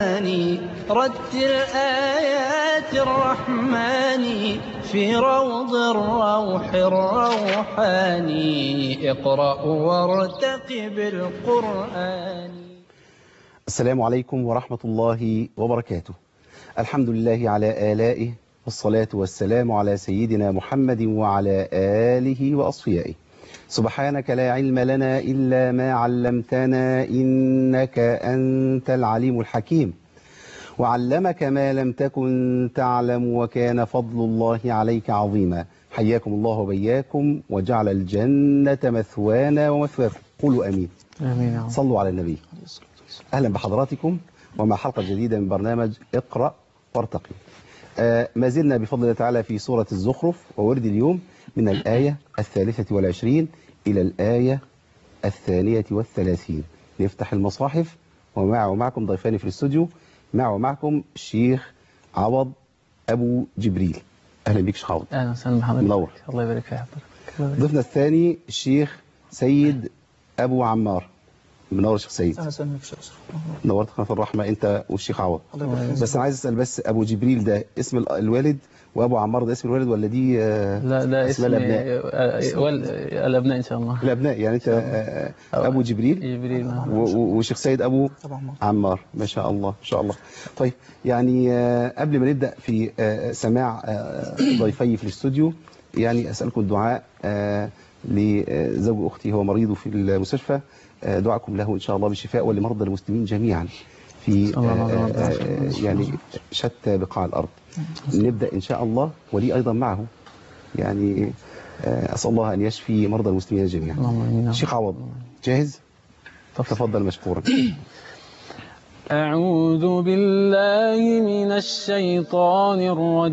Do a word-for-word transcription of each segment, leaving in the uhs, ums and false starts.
رتل آيات الرحمن في روض الروح الروحاني. اقرأ وارتقب القرآن. السلام عليكم ورحمة الله وبركاته. الحمد لله على آلائه، والصلاة والسلام على سيدنا محمد وعلى آله وأصفيائه. سبحانك لا علم لنا إلا ما علمتنا إنك أنت العليم الحكيم، وعلمك ما لم تكن تعلم وكان فضل الله عليك عظيما. حياكم الله وبياكم وجعل الجنة مثوانا ومثواكم. قولوا أمين. آمين. صلوا على النبي. أهلا بحضراتكم ومع حلقة جديدة من برنامج اقرأ وارتقي. آه ما زلنا بفضل الله تعالى في سورة الزخرف، وورد اليوم من الآية الثالثة والعشرين إلى الآية الثانية والثلاثين. نفتح المصاحف ومع ومعكم ضيفاني في الاستوديو. مع ومعكم الشيخ عوض أبو جبريل. أهلا بك شيخ عوض. أهلا وسهلا بحضرتك. منور. الله يبارك في حضرتك. ضيفنا الثاني الشيخ سيد أبو عمار. منور الشيخ سيد. أهلا وسهلا بك شيخ أشرف. نورت قناة الرحمة أنت والشيخ عوض. الله يبارك. بس أنا عايز أسأل، بس أبو جبريل ده اسم الوالد وأبو عمار ده اسم الوالد ولا دي آه لا ده اسم الأبناء؟ وال... الأبناء إن شاء الله. الأبناء يعني أنت آه أبو جبريل جبريل والشيخ سيد أبو عمار. ما شاء الله ما شاء الله. طيب يعني آه قبل ما نبدأ في آه سماع آه ضيفي في الاستوديو، يعني أسألكم الدعاء آه لزوج أختي، هو مريض في المستشفى. آه دعاكم له إن شاء الله بالشفاء ولمرضى المسلمين جميعا في آه يعني شتى بقاع الأرض. نبدأ إن شاء الله، ولي أيضا معه يعني آه أسأل الله أن يشفي مرضى المسلمين جميعا. شيخ عوض جاهز؟ تفضل مشكورا. أعوذ بالله من الشيطان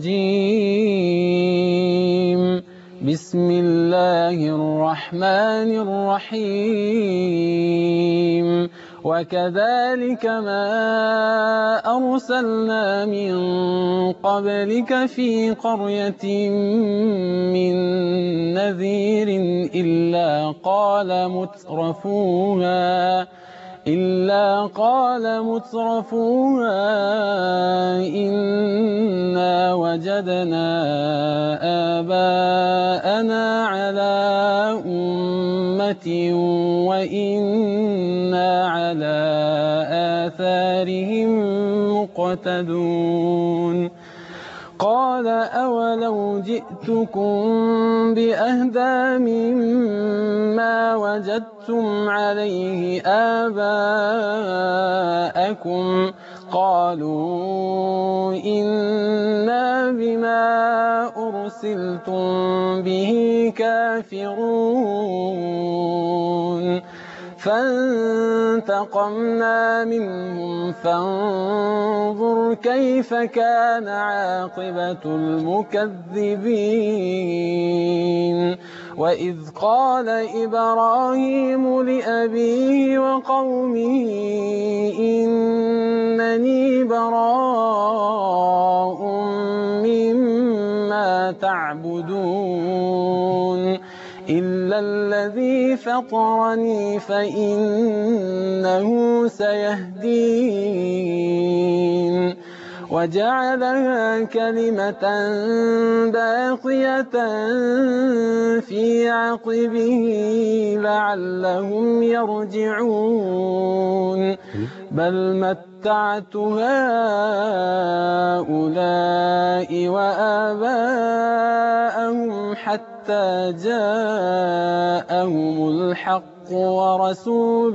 الرجيم. بسم الله الرحمن الرحيم. وكذلك ما أرسلنا من قبلك في قرية من نذير إلا قال مترفوها إلا قال مترفوها إنا وجدنا آباءنا على أمة وإنا على آثارهم مقتدون. قال أولو جئتكم بأهدى مما وجدتم عليه آباءكم قالوا إنا بما أرسلتم به كافرون. فانتقمنا منهم فانظر كيف كان عاقبة المكذبين. وإذ قال إبراهيم لأبيه وقومه إنني براء مما تعبدون إلا الذي فطرني فإنه سيهدين. وجعلها كلمة باقية في عقبه لعلهم يرجعون. بل متعت هؤلاء وآباءهم حتى جاءهم الحق ورسول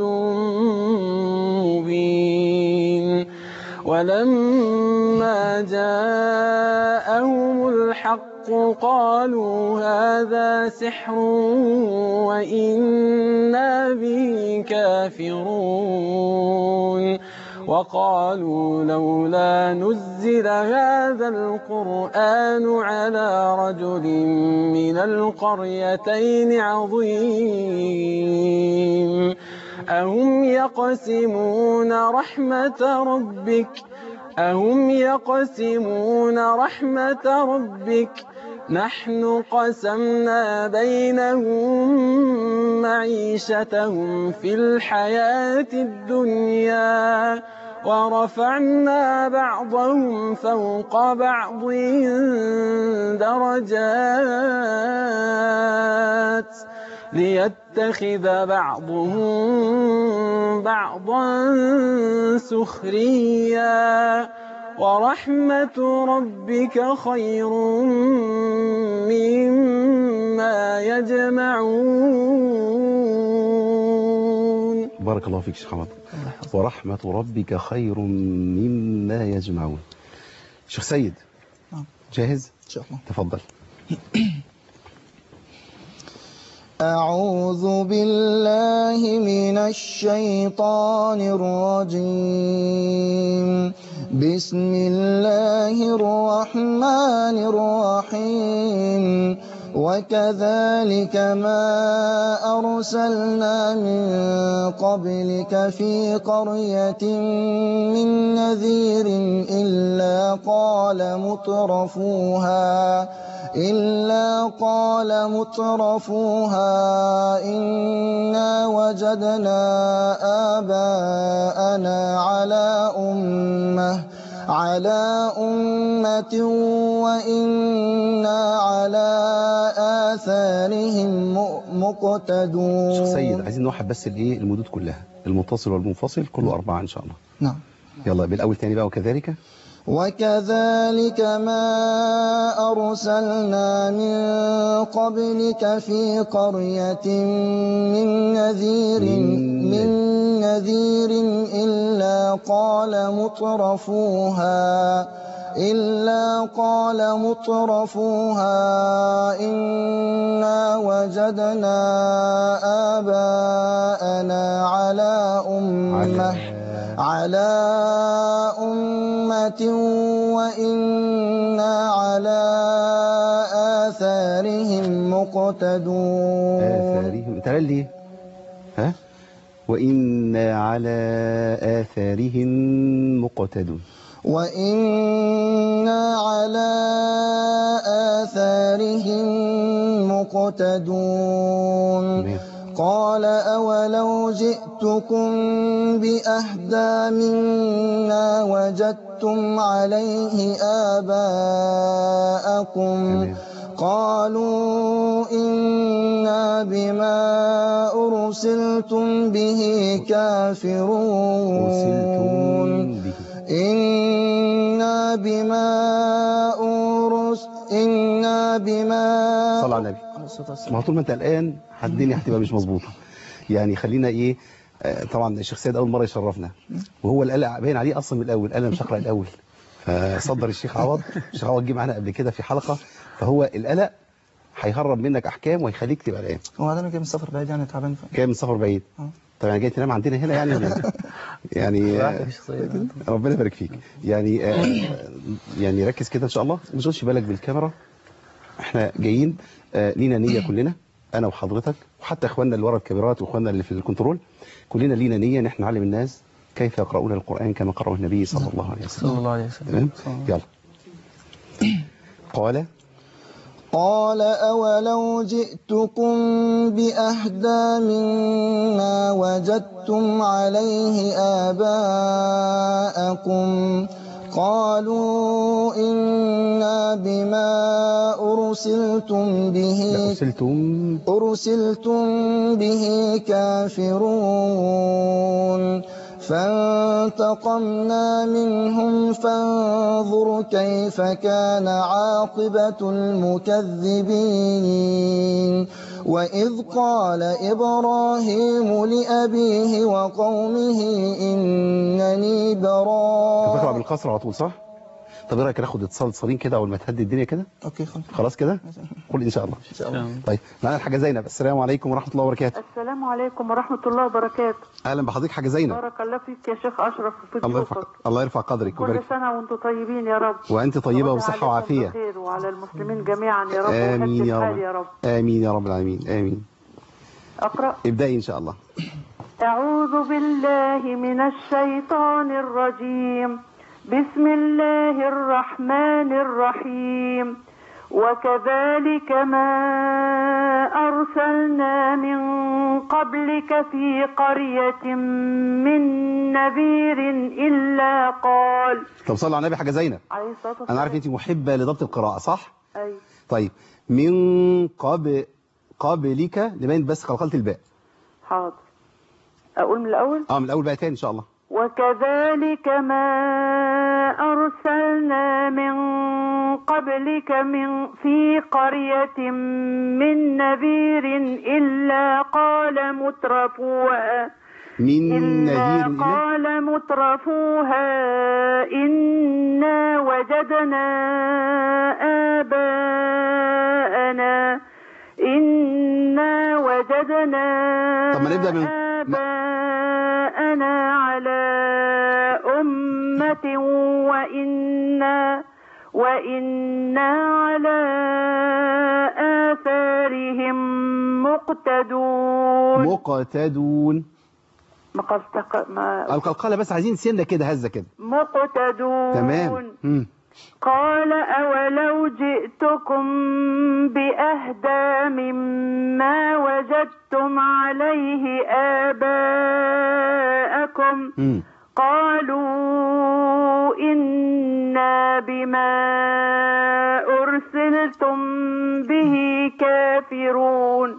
مبين. ولما جاءهم الحق قالوا هذا سحر وإنا به كافرون. وقالوا لولا نزل هذا القرآن على رجل من القريتين عظيم. أهم يقسمون رحمة ربك أهم يقسمون رحمة ربك نحن قسمنا بينهم معيشتهم في الحياة الدنيا ورفعنا بعضهم فوق بعض درجات ليتخذ بعضهم بعضا سخريا ورحمة ربك خير مما يجمعون. بارك الله فيك شيخ حمد. ورحمة ربك خير مما يجمعون. شيخ سيد جاهز؟ إن شاء الله. تفضل. أعوذ بالله من الشيطان الرجيم. بسم الله الرحمن الرحيم. وكذلك ما أرسلنا من قبلك في قرية من نذير إلا قال مترفوها إلا قال مترفوها إنا وجدنا آباءنا على أمة على أمة وإنا على آثارهم مقتدون. شيخ سيد عايزين نوحد بس الايه المدود كلها، المتصل والمنفصل كله أربعة إن شاء الله. نعم. يلا بالأول تاني بقى. وكذلك وكذلك ما أرسلنا من قبلك في قرية من نذير من نذير إلا قال مترفوها إلا قال مترفوها إنا وجدنا آباءنا على أمة على أمة وإنا على آثارهم مقتدون. آثارهم تلالي ها وإنا على آثارهم مقتدون. وإنا على آثارهم مقتدون. قال أولو جئتكم بأهدى مما وجدتم عليه آباءكم قالوا إنا بما أرسلتم به كافرون إنا بما أرس إنا بما صلى على النبي. ما طول ما انت الآن الدنيا هتبقى مش مظبوطه. يعني خلينا ايه آه طبعا الشيخ سيد اول مره يشرفنا وهو القلق باين عليه اصلا من الاول. انا مش هقرا الاول فصدر الشيخ عوض. الشيخ عوض جه معانا قبل كده في حلقه، فهو القلق هيهرب منك احكام ويخليك تبقى الان. هو انا جاي من سفر بعيد يعني تعبان. جاي من سفر بعيد. اه طب يعني جاي تنام عندنا هنا يعني ولا يعني آه ربنا يبارك فيك. يعني آه يعني ركز كده ان شاء الله، ما تشغلش بالك بالكاميرا. احنا جايين آه لينا نيه كلنا، انا وحضرتك وحتى اخواننا اللي ورا الكاميرات واخواننا اللي في الكنترول، كلنا لينا نيه ان احنا نعلم الناس كيف يقرؤون القرآن كما قرأه النبي صلى الله عليه وسلم. صلى الله عليه وسلم. يلا. قال قال أولو جئتكم بأهدى مما وجدتم عليه آباءكم قالوا إنا بما أرسلتم به أرسلتم أرسلتم به كافرون فانتقمنا منهم فانظر كيف كان عاقبة المكذبين وإذ قال إبراهيم لأبيه وقومه إنني براء. تقرأ بالقصر على طول صح؟ طب ايه رايك ناخد اتصال صارين كده اول ما تهدي الدنيا كده؟ اوكي خلاص خلاص كده؟ قول ان شاء الله. ان شاء الله. طيب معانا الحاجه زينب. السلام عليكم ورحمه الله وبركاته. السلام عليكم ورحمه الله وبركاته. اهلا بحضرتك حاجه زينب. بارك الله فيك يا شيخ اشرف في الله يرفع الله يرفع قدرك كل سنه وانتم طيبين يا رب. وانت طيبه وصحه وعافيه. بخير وعلى المسلمين جميعا يا رب. امين يا رب. يا رب امين يا رب العالمين. امين. اقرا. ابدأي ان شاء الله. اعوذ بالله من الشيطان الرجيم. بسم الله الرحمن الرحيم. وكذلك ما أرسلنا من قبل قبلك في قرية من نذير إلا قال. طب صلوا على النبي حاجة زينب. عليه الصلاة والسلام. أنا عارف أنت محبة لضبط القراءة صح؟ أيوة. طيب من قبل قبلك نبين بس قلقلة الباء. حاضر. أقول من الأول؟ اه من الأول بقى تاني إن شاء الله. وكذلك ما أرسلنا من قبلك من في قرية من نذير إلا قال مترفوها من إلا نذير قال مترفوها إنا وجدنا آباءنا إنا وجدنا طب ما نبدأ من آباءنا على أمة وإنا وإنا على آثارهم مقتدون. مقتدون. مقصدق ما القلقلة بس عايزين سنة كده هزة كده. مقتدون. تمام. مم. قال أولو جئتكم بأهدى مما وجدتم عليه آباءكم مم. قالوا إنا بما أرسلتم به كافرون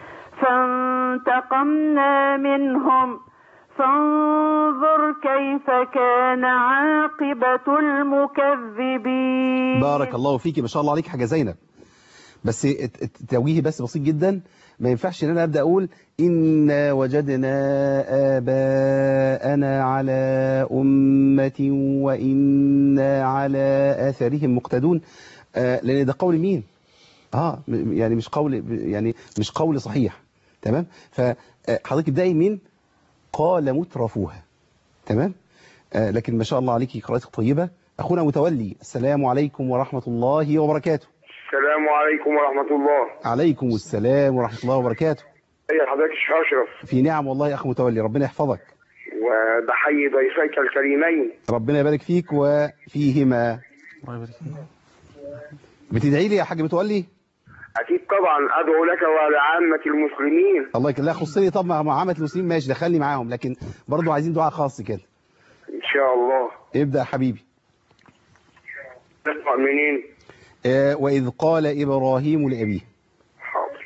فانتقمنا منهم فانظر كيف كان عاقبة المكذبين. بارك الله فيكي ما شاء الله عليك حاجة زينب. بس التوجيه بس بسيط جدا، ما ينفعش ان انا ابدا اقول إنا وجدنا آباءنا على أمة وإنا على آثارهم مقتدون، آه لأن ده قول مين؟ اه يعني مش قول يعني مش قول صحيح. تمام. فحضرتك ابدأي من قال مترفوها. تمام. آه لكن ما شاء الله عليكي قراءتك طيبة. أخونا متولي، السلام عليكم ورحمة الله وبركاته. السلام عليكم ورحمة الله. عليكم السلام ورحمة الله وبركاته. ايه حضرتك الشيخ أشرف؟ في نعم والله يا أخ متولي، ربنا يحفظك. وبحيي ضيفيك الكريمين. ربنا يبارك فيك وفيهما. الله يبارك فيك. بتدعي لي يا حاج متولي؟ أكيد طبعا أدعو لك وعلى عامة المسلمين. الله يكرمك. لا خصني طب مع عامة المسلمين ماشي، دخلني معاهم، لكن برضو عايزين دعاء خاص كده. إن شاء الله. ابدأ يا حبيبي. نسمع منين؟ آه وإذ قال إبراهيم لأبيه. حاضر.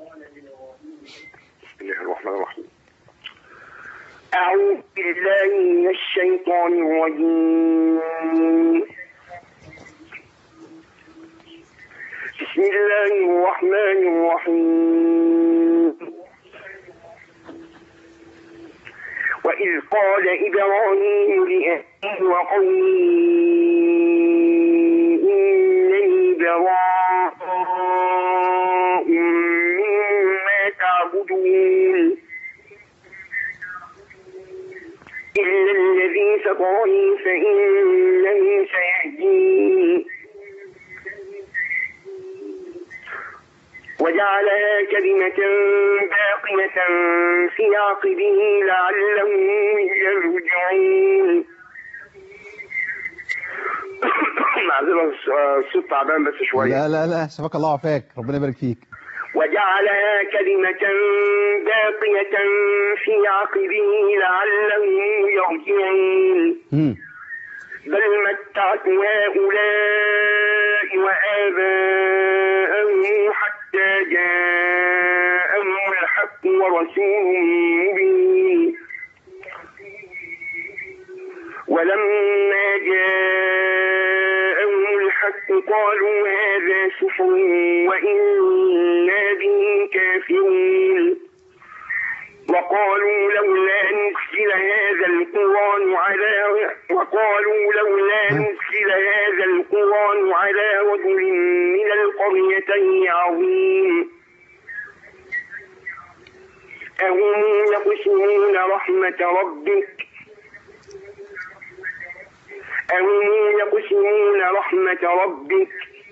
بسم الله الرحمن الرحيم. أعوذ بالله من الشيطان الرجيم. بسم الله الرحمن الرحيم. وإذ قال إبراهيم لأهله وقومه إنني براء مما تعبدون إلا الذي فطرني فإنه سيهدين وجعلها كلمة باقية في عقبه لعلهم يرجعون. معذرة الصوت تعبان بس شوية. لا لا لا شفاك الله وعافاك، ربنا يبارك فيك. وجعلها كلمة باقية في عقبه لعلهم يرجعون. بل متعت هؤلاء وآباءهم حتى جاءهم الحق ورسول مبين ولما جاءهم الحق قالوا هذا سحر وإنا به كافرون وقالوا لولا نزل هذا القرآن على وقالوا لولا نزل هذا القرآن على رجل من القريتين عظيم أهم يقسمون رحمة ربك أهم يقسمون رحمة ربك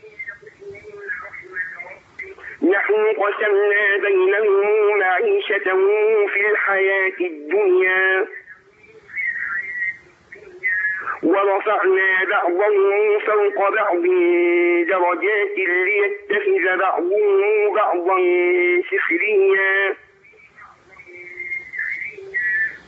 نحن قسمنا بينهم معيشتهم في الحياة الدنيا ورفعنا بعضهم فوق بعض درجات ليتخذ بعضهم بعضا سخريا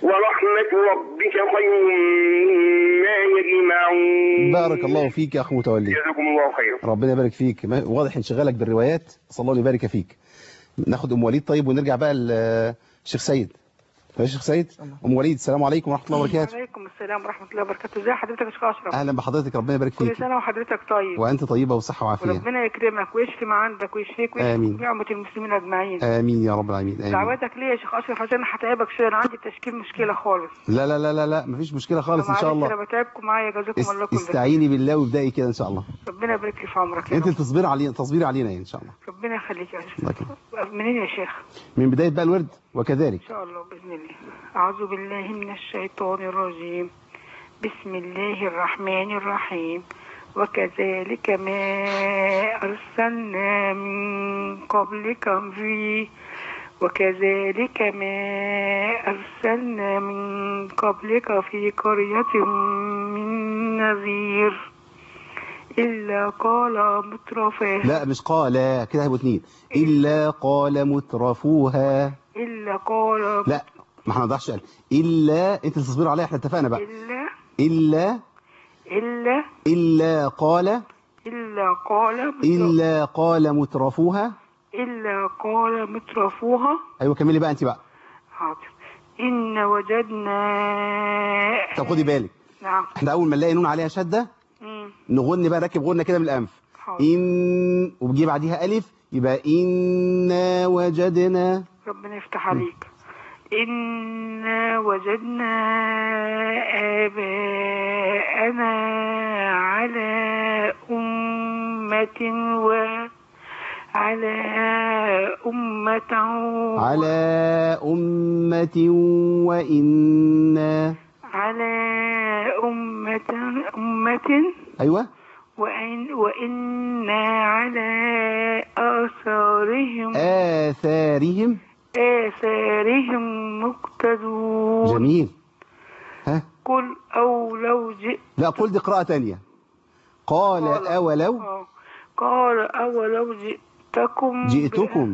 ورحمة ربك خير مما يجمعون. بارك الله فيك يا أخ متولي، جزاكم الله خير. ربنا يبارك فيك. واضح انشغالك بالروايات، صلى الله يبارك فيك. ناخد أم وليد طيب ونرجع بقى للشيخ سيد. ماشي شيخ سيد. ام وليد السلام عليكم ورحمه الله وبركاته. وعليكم السلام ورحمه الله وبركاته. ازي حضرتك يا شيخ اشرف؟ اهلا بحضرتك، ربنا يبارك فيك. كل سنه وحضرتك طيب وانت طيبه وصحه وعافيه. وربنا يكرمك ويشفي ما عندك ويشفيك ويشفي نعمه المسلمين اجمعين. امين يا رب العالمين. امين. دعواتك ليه يا شيخ اشرف عشان هتعبك شويه، انا عندي تشكيل مشكله خالص. لا لا لا لا لا مفيش مشكله خالص ان شاء الله. انا بتعبكم معايا، جزاكم الله كل خير. استعيني بالله وابدأي كده ان شاء الله. ربنا يبارك لي في عمرك. انت تصبري علينا تصبري علينا ان شاء الله. ربنا يخليك يا شيخ. منين يا شيخ؟ من بدايه بقى الورد وكذلك ان شاء الله باذن الله. اعوذ بالله من الشيطان الرجيم. بسم الله الرحمن الرحيم. وكذلك ما أرسلنا من قبلك في وكذلك ما أرسلنا من قبلك في قرية من نذير إلا قال مترفوها. لا مش قال كده، هيبقوا اتنين. إلا قال مترفوها. إلا قال لا ما احنا نقدرش قال إلا، انت تصبر عليها، احنا اتفقنا بقى. إلا إلا إلا إلا قال إلا قال إلا قال مترفوها. إلا قال مترفوها. أيوة كملي بقى أنت بقى. حاضر. إن وجدنا. طب خدي بالك. نعم. احنا أول ما نلاقي نون عليها شدة مم. نغني بقى، ركب غنة كده من الأنف. حاضر. إن وبجي بعديها ألف يبقى إنا وجدنا. ربنا يفتح عليك. إنا وجدنا آباءنا على أمة و على أمة على أمة وإنا على أمة أمة أيوة وإن وإنا على آثارهم آثارهم آثارهم مقتدون. جميل. ها قل أو لو جئت. لا قل دي قراءة تانية. قال, قال أولو آه. قال أولو جئتكم جئتكم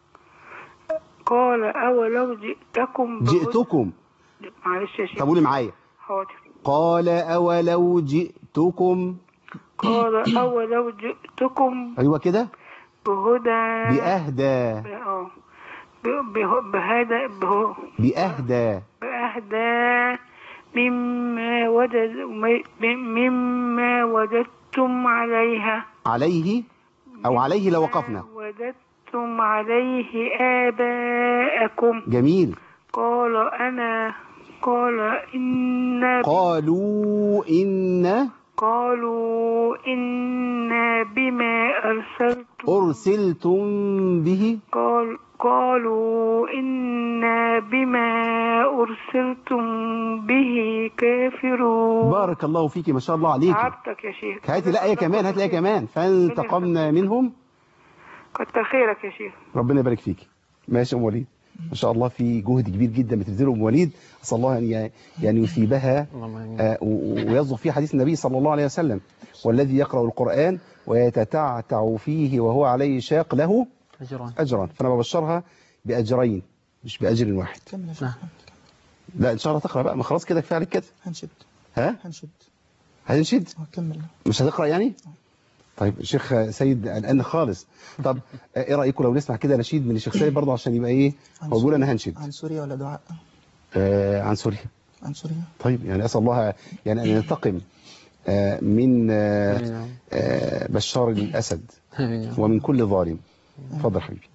قال أولو جئتكم جئتكم معلش يا شيخ. طب قولي معايا. حاضر. قال أولو جئتكم قال أولو جئتكم أيوة كده بهدى بأهدى اه بهدى بأهدى بأهدى مما وجد مما وجدتم عليها عليه أو عليه لو وقفنا وجدتم عليه آباءكم. جميل. قال أنا قال إن قالوا إن قالوا إنا بما أرسلتم أرسلتم به قال قالوا إنا بما أرسلتم به كافرون. بارك الله فيك ما شاء الله عليك. عبتك يا شيخ. هاتي لا هي كمان هاتي لا كمان. فانتقمنا منهم. كتر خيرك يا شيخ. ربنا يبارك فيك. ماشي أم وليد ما شاء الله في جهد كبير جدا بتبذله أم وليد، أسأل الله أن يعني يثيبها آه ويصدق فيه حديث النبي صلى الله عليه وسلم: والذي يقرأ القرآن ويتتعتع فيه وهو عليه شاق له أجران. أجران. فأنا ببشرها بأجرين مش بأجر واحد. لا إن شاء الله تقرأ بقى، ما خلاص كده كفاية عليك كده. هنشد. ها؟ هنشد. هنشد؟ كمل. مش هتقرأ يعني؟ طيب الشيخ سيد الآن خالص. طب ايه رأيكم لو نسمع كده نشيد من الشيخ سيد برضه عشان يبقى ايه هو بيقول انا هنشد. عن سوريا ولا دعاء؟ آه عن سوريا. عن سوريا. طيب يعني أسأل الله يعني أن ينتقم آه من آه آه بشار الأسد ومن كل ظالم. اتفضل حبيبي.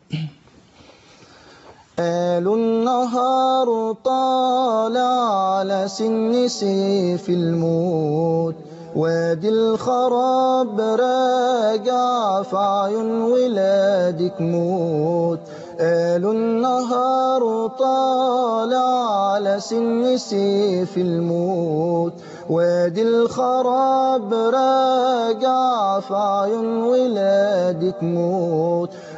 آل النهار طالع على سن سيف الموت، وادي الخراب راجع في عيون ولادك موت. آل النهار طالع على سن سيف الموت، وادي الخراب راجع في عيون ولادك موت.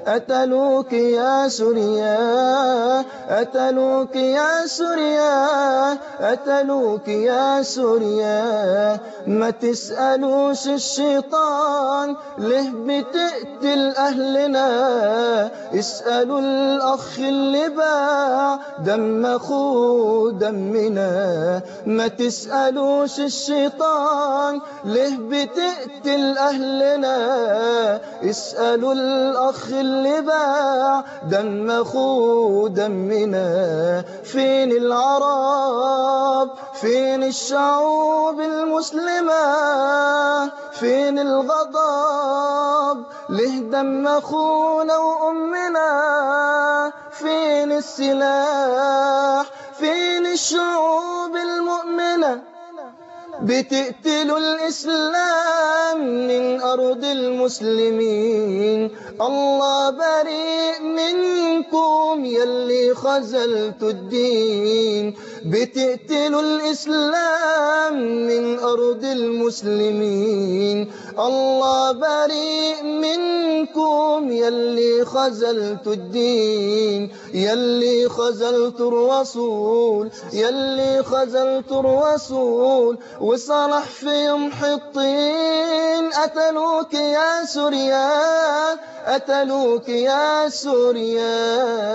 قتلوك يا سوريا قتلوك يا سوريا قتلوك يا سوريا ما تسألوش الشيطان ليه بتقتل أهلنا اسألوا الأخ اللي باع دم أخوه دمنا ما تسألوش الشيطان ليه بتقتل أهلنا اسألوا الأخ اللي باع دم أخوه دمنا فين العرب فين الشعوب المسلمة فين الغضب ليه دم أخونا وأمنا فين السلاح فين الشعوب المؤمنة بتقتلوا الإسلام من أرض المسلمين الله بريء منكم يلي خذلتوا الدين بتقتلوا الإسلام من أرض المسلمين الله بريء منكم يلي خذلتوا الدين يلي خذلتوا الرسول يلي خذلتوا الرسول وصلح فيهم حطين قتلوك يا سوريا قتلوك يا سوريا.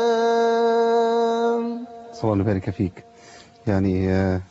صلى الله يبارك فيك. يعني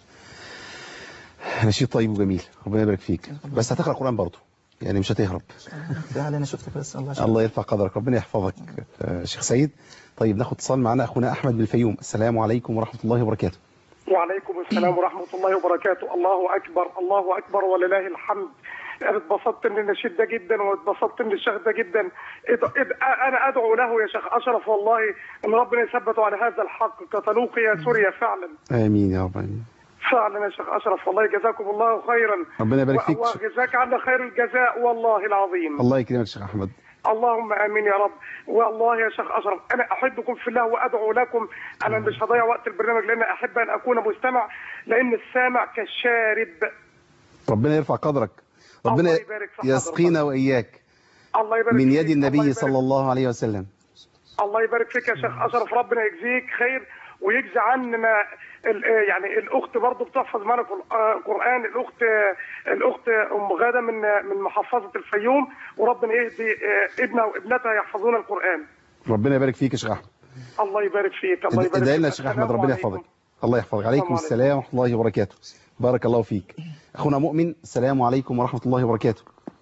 نشيد طيب وجميل ربنا يبارك فيك. بس هتقرأ القرآن برضه يعني مش هتهرب. انا شفتك بس الله الله يرفع قدرك ربنا يحفظك شيخ سيد. طيب ناخد اتصال معنا اخونا احمد بالفيوم. السلام عليكم ورحمة الله وبركاته. وعليكم السلام ورحمة الله وبركاته. الله أكبر الله أكبر ولله الحمد. أنا اتبسطت من النشيد ده جدا واتبسطت من الشيخ ده جدا. أنا أدعو له يا شيخ أشرف والله إن ربنا يثبته على هذا الحق. قتلوك يا سوريا فعلا. آمين يا رب آمين. فعلا يا شيخ أشرف والله جزاكم الله خيرا. ربنا يبارك فيك. وجزاك عنا خير الجزاء والله العظيم. الله يكرمك شيخ أحمد. اللهم امين يا رب. والله يا شيخ اشرف انا احبكم في الله وادعو لكم. انا مش هضيع وقت البرنامج لان احب ان اكون مستمع لان السامع كالشارب. ربنا يرفع قدرك. ربنا يسقينا واياك. الله يبارك من يد النبي صلى الله عليه وسلم. الله يبارك فيك يا شيخ اشرف ربنا يجزيك خير ويجزي عننا يعني الاخت برضه بتحفظ معنا القران الاخت الاخت ام غاده من من محافظه الفيوم وربنا يهدي ابنها وابنتها يحفظون القران. ربنا يبارك فيك يا شيخ احمد. الله يبارك فيك. الله يبارك فيك. ادعي لنا يا شيخ احمد ربنا يحفظك. الله يحفظك. عليكم السلام ورحمه الله وبركاته. بارك الله فيك. اخونا مؤمن السلام عليكم ورحمه الله وبركاته.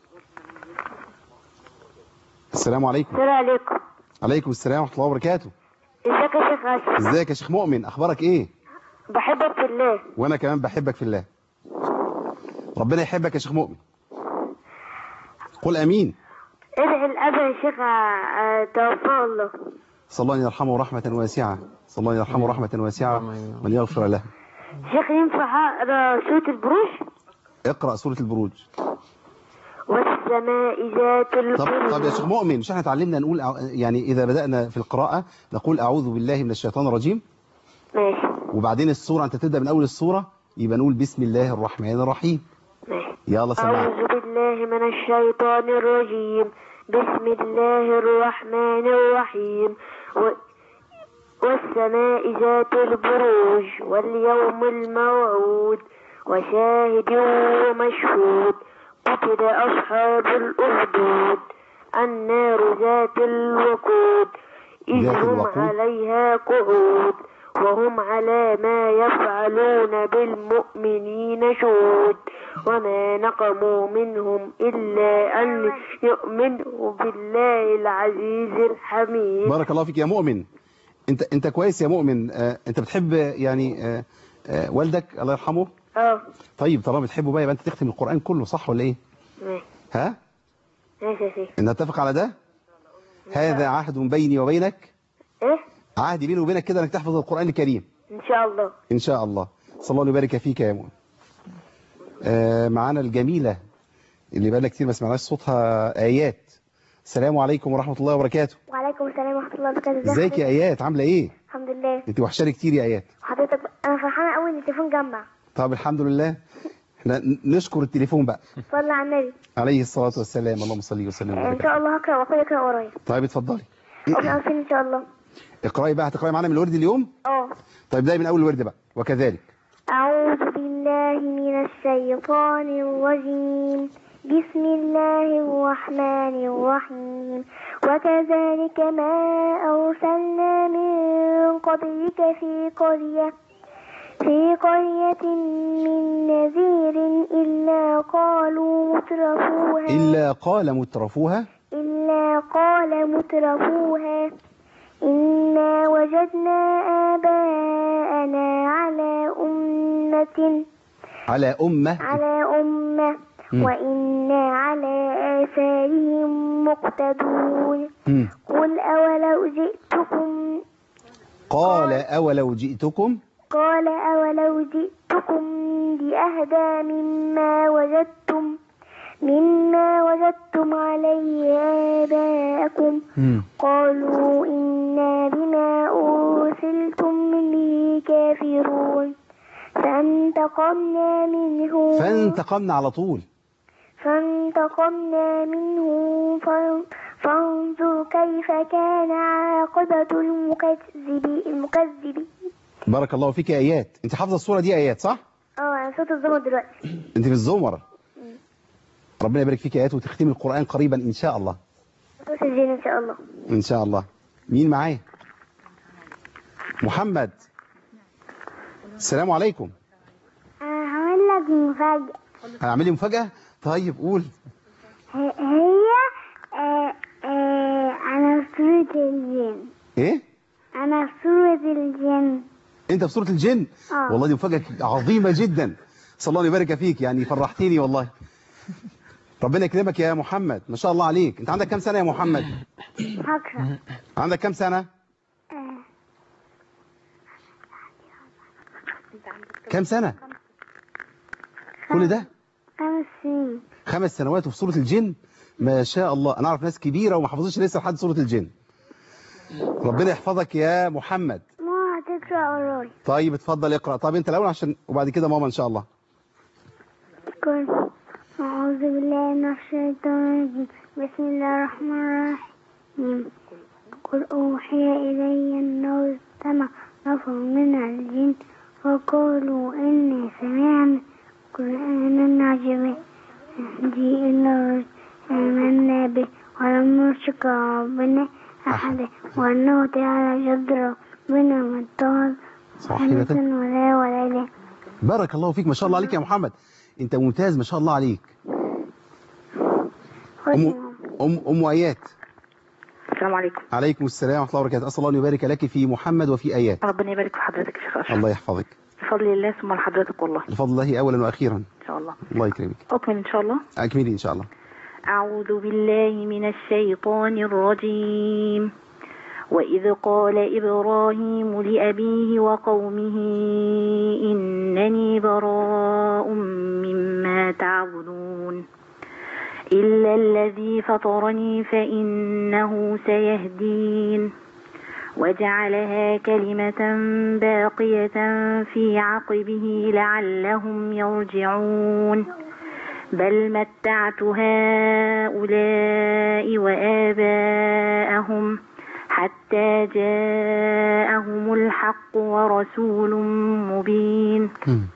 السلام عليكم. السلام عليكم. عليكم السلام ورحمه الله وبركاته. ازيك يا شيخ اشرف؟ ازيك يا شيخ مؤمن اخبارك ايه؟ بحبك في الله. وانا كمان بحبك في الله. ربنا يحبك يا شيخ مؤمن. قل امين. ادعي الاب يا شيخ توفاه الله. صلى الله يرحمه رحمه واسعه. صلى الله يرحمه رحمه واسعه من يغفر له. شيخ ينفع اقرا سوره البروج؟ اقرا سوره البروج. والسماء ذات البروج. طب طب يا شيخ مؤمن مش احنا اتعلمنا نقول يعني اذا بدأنا في القراءة نقول اعوذ بالله من الشيطان الرجيم؟ ماشي. وبعدين السورة انت تبدأ من اول السورة يبقى نقول بسم الله الرحمن الرحيم. ماشي. يلا سمع. اعوذ بالله من الشيطان الرجيم بسم الله الرحمن الرحيم و... والسماء ذات البروج واليوم الموعود وشاهد ومشهود قتل أصحاب الأخدود النار ذات الوقود إذ هم عليها قعود وهم على ما يفعلون بالمؤمنين شهود وما نقموا منهم إلا أن يؤمنوا بالله العزيز الحميد. بارك الله فيك يا مؤمن. انت انت كويس يا مؤمن. آه انت بتحب يعني آه آه والدك الله يرحمه؟ اه. طيب طالما بتحبه بقى يبقى انت تختم القرآن كله صح ولا ايه؟ ماشي. ها؟ ماشي يا شيخ. نتفق على ده؟ هذا عهد بيني وبينك. ايه؟ عهد بيني وبينك كده انك تحفظ القرآن الكريم. ان شاء الله. ان شاء الله. صلى الله يبارك فيك يا مؤمن. آه معانا الجميلة اللي بقى لنا كتير ما سمعناش صوتها آيات. السلام عليكم ورحمة الله وبركاته. وعليكم السلام ورحمة الله وبركاته. ازيك يا آيات عاملة ايه؟ الحمد لله. انت وحشاني كتير يا آيات. حضرتك انا فرحانة قوي ان التليفون جمع. طب الحمد لله. احنا نشكر التليفون بقى. صلى على النبي عليه الصلاة والسلام. اللهم صل وسلم وبارك. ان شاء الله هقرا واخويا يقرا ورايا. طيب اتفضلي. عارفين إن شاء الله. اقرأي بقى، هتقرأي معانا من الورد اليوم؟ اه. طيب ده من أول الورد بقى. وكذلك أعوذ بالله من الشيطان الرجيم. بسم الله الرحمن الرحيم. وكذلك ما أرسلنا من قبلك في قرية في قرية من نذير إلا قالوا مترفوها إلا قال مترفوها إلا قال مترفوها إنا وجدنا آباءنا على أمة على أمة على أمة م. وإنا على آثارهم مقتدون. م. قل أولو جئتكم قال أولو جئتكم قال أولو جئتكم بأهدى مما وجدتم مما وجدتم عليه آباءكم م. قالوا إنا بما أرسلتم به كافرون. فانتقمنا منهم فانتقمنا على طول فانتقمنا منهم فانظر كيف كان عاقبة المكذبين المكذبين. بارك الله فيك. آيات، أنت حافظة الصورة دي آيات صح؟ اه أنا صوت الزمر دلوقتي. أنت في الزمر. ربنا يبارك فيك آيات وتختمي القرآن قريبا إن شاء الله. صوت الجن إن شاء الله. إن شاء الله. مين معايا؟ محمد. السلام عليكم. هعمل لك مفاجأة. هنعمل لي مفاجأة؟ طيب قول. هي آه آه أنا في سورة الجن. إيه؟ أنا في سورة الجن. أنت في سورة الجن؟ آه. والله دي مفاجأة عظيمة جدا. صلى الله يبارك فيك، يعني فرحتيني والله. ربنا يكرمك يا محمد، ما شاء الله عليك. أنت عندك كام سنة يا محمد؟ هكذا. عندك كام سنة؟ آه. كام سنة؟ كل ده؟ خمس سنين. خمس سنوات وفي سورة الجن؟ ما شاء الله. أنا أعرف ناس كبيرة وما حفظتش لسه لحد سورة الجن. ربنا يحفظك يا محمد. ما هتقرأ وراي. طيب اتفضل اقرأ. طيب أنت الأول عشان وبعد كده ماما إن شاء الله. قل أعوذ بالله من الشيطان الرجيم. بسم الله الرحمن الرحيم. قل أوحي إلي أنه استمع نفر من الجن فقالوا إني سمعنا قرآنا عجبا يهدي إلى الرشد آمنا به ولم نشرك ربنا أحدا وأنه تعالى جد ربنا ما اتخذ صاحبة ولا ولدا. بارك الله فيك، ما شاء الله عليك يا محمد، أنت ممتاز ما شاء الله عليك. أم أم أم آيات. السلام عليكم. عليكم السلام ورحمة الله وبركاته. أسأل الله أن يبارك لك في محمد وفي آيات. ربنا يبارك في حضرتك يا شيخ أشرف. الله يحفظك. بفضل الله ثم لحضرتك والله. بفضل الله أولا وأخيرا. إن شاء الله. الله يكرمك. أكمل إن شاء الله. أكملي إن شاء الله. أعوذ بالله من الشيطان الرجيم. وإذ قال إبراهيم لأبيه وقومه إنني براء مما تعبدون إلا الذي فطرني فإنه سيهدين وجعلها كلمة باقية في عقبه لعلهم يرجعون بل متعت هؤلاء وآباءهم حتى جاءهم الحق ورسول مبين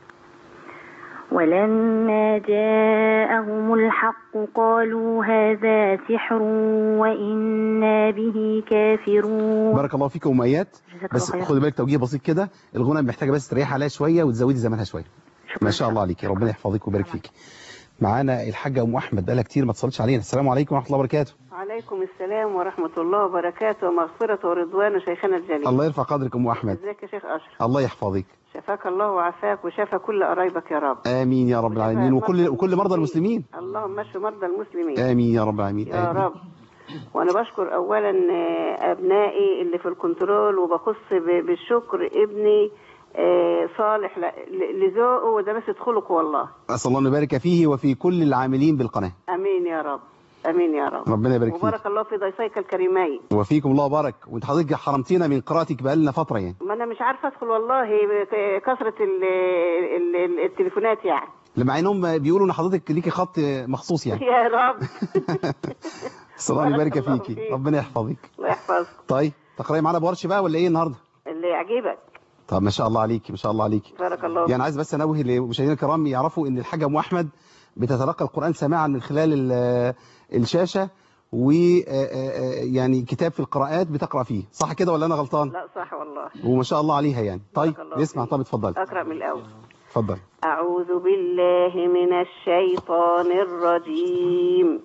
ولما جاءهم الحق قالوا هذا سحر وإنا به كافرون. بارك الله فيك أم آيات. بس خدي بالك توجيه بسيط كده، الغنى محتاجة بس تريح عليها شوية وتزودي زمانها شوية. ما شاء الله عليك، ربنا يحفظك ويبارك فيك. معانا الحاجة أم أحمد بقالها كتير ما اتصلتش علينا. السلام عليكم ورحمة الله وبركاته. وعليكم السلام ورحمة الله وبركاته ومغفرة ورضوان شيخنا الجليل. الله يرفع قدرك أم أحمد. ازيك يا شيخ أشرف؟ الله يحفظك. شفاك الله وعافاك وشفى كل قرايبك يا رب. آمين يا رب العالمين وكل وكل مرضى المسلمين. اللهم اشف مرضى المسلمين. آمين يا رب العالمين. يا رب. وأنا بشكر أولا أبنائي اللي في الكنترول وبخص بالشكر ابني صالح لذوقه ودراسة خلقه والله. أسأل الله أن يبارك فيه وفي كل العاملين بالقناة. أمين يا رب. امين يا رب. ربنا يبارك فيك. وبارك الله في ضيفيك الكريمين. وفيكم الله بارك. وانت حضرتك حرمتينا من قراءتك بقالنا فتره يعني. ما انا مش عارفه ادخل والله كثره ال ال التليفونات يعني. مع انهم بيقولوا ان حضرتك ليكي خط مخصوص يعني. يا رب. الله يبارك فيكي، ربنا يحفظك. الله يحفظك. طيب تقراي معانا بورش بقى ولا ايه النهارده؟ اللي يعجبك. طب ما شاء الله عليكي، ما شاء الله عليكي. بارك الله. يعني عايز بس انوه لمشاهدينا الكرام يعرفوا ان الحاجه ام احمد بتتلقى القرآن سماعا من خلال الشاشة، ويعني كتاب في القراءات بتقرأ فيه، صح كده ولا أنا غلطان؟ لا صح والله. وما شاء الله عليها يعني. طيب نسمع. طب اتفضل. أقرأ من الأول. اتفضل. أعوذ بالله من الشيطان الرجيم.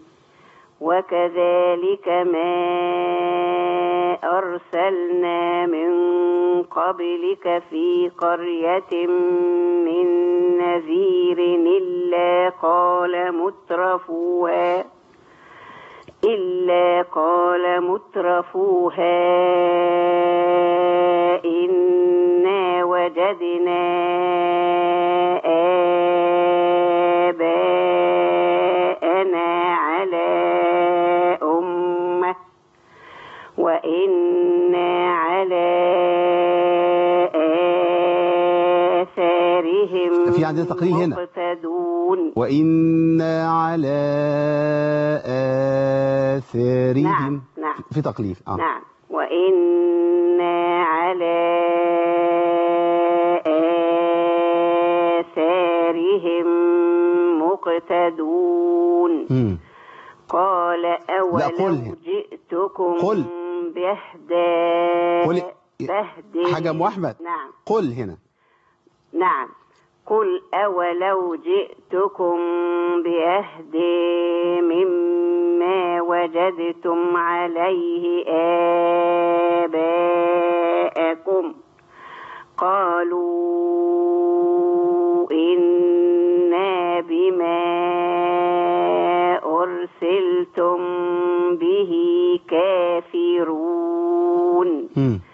وكذلك ما أرسلنا من قبلك في قرية من نذير إلا قال مترفوها إلا قال مترفوها إنا وجدنا آباءنا على أمة وإنا على آثارهم في عندنا تقرير هنا مقتدون. وإنا على آثارهم. نعم نعم. في تقليد. آه. نعم. وإنا على آثارهم مقتدون. م. قال أولو جئتكم قل. بهدى قل. بهدى حاجة أم أحمد. نعم. قل هنا. نعم. قل أولو جئتكم بأهدى مما وجدتم عليه آباءكم قالوا إنا بما أرسلتم به كافرون.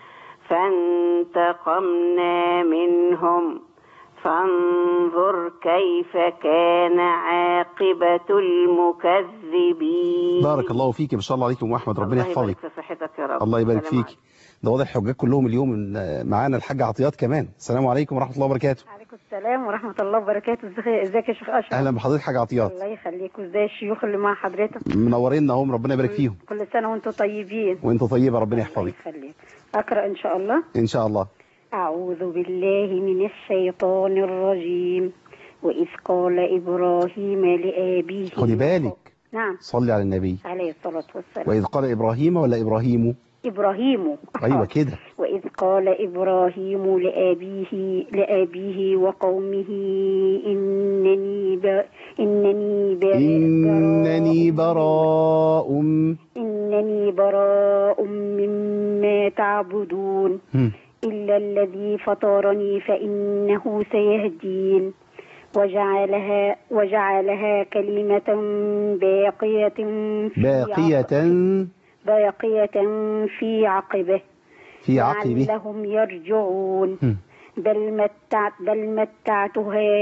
فانتقمنا منهم فانظر كيف كان عاقبة المكذبين. بارك الله فيك، ما شاء الله عليكم وأحمد، ربنا يحفظك. الله يبارك في صحتك يا رب. الله يبارك فيك. ده واضح الحجاج كلهم اليوم. معانا الحاجة عطيات كمان. السلام عليكم ورحمة الله وبركاته. وعليكم السلام ورحمة الله وبركاته. ازيك يا شيخ أشرف؟ أهلا بحضرتك حاجة عطيات. الله يخليك. وازاي الشيوخ اللي مع حضرتك؟ منورينا اهم، ربنا يبارك فيهم. كل سنة وانتم طيبين. وانتم طيبة، ربنا يحفظك. الله يخليك. أقرأ إن شاء الله. إن شاء الله. أعوذ بالله من الشيطان الرجيم. وإذ قال إبراهيم لأبيه. خدي بالك. نعم. صلي على النبي عليه الصلاة والسلام. وإذ قال إبراهيم ولا إبراهيم؟ إبراهيم. أيوة كده. وإذ قال إبراهيم لأبيه لأبيه وقومه إنني ب... إنني ب... إنني براء إنني براء مما تعبدون م. إلا الذي فطرني فإنه سيهدين. وجعلها وجعلها كلمة باقية في باقية باقية في عقبه في عقبه لعلهم يرجعون. م. بل متعت بل متعت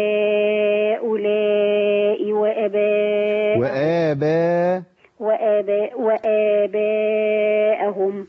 هؤلاء وآباء وآباء وآباء وآباءهم